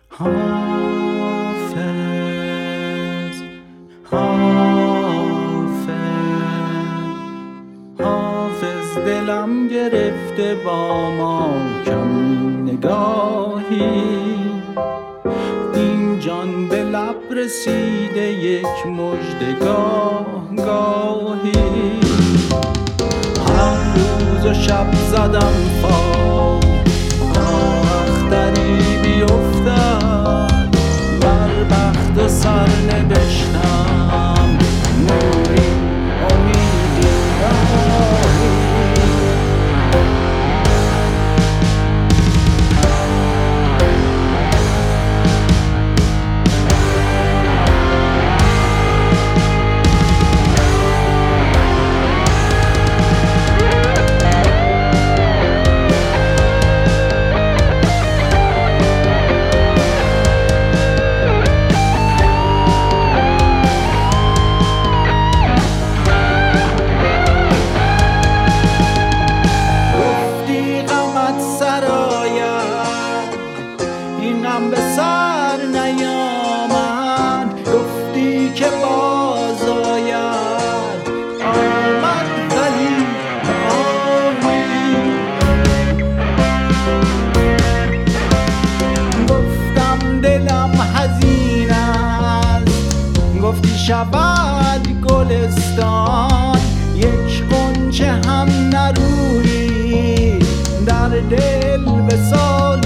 حافظ حافظ حافظ دلم گرفته با ما کمی نگاهی، این جان به لب رسیده یک مژدگاه گاهی. هر روز و شب زدم پا تا اختری بیفتد، بر بخت و سر نوشتم نوری امیدی راهی. اینم به سر نیامد، گفتی که باز آید، آمد ولی آهی. گفتم دلم حزین است، گفتی شود گلستان، یک غنچه هم نرویی در دل به سال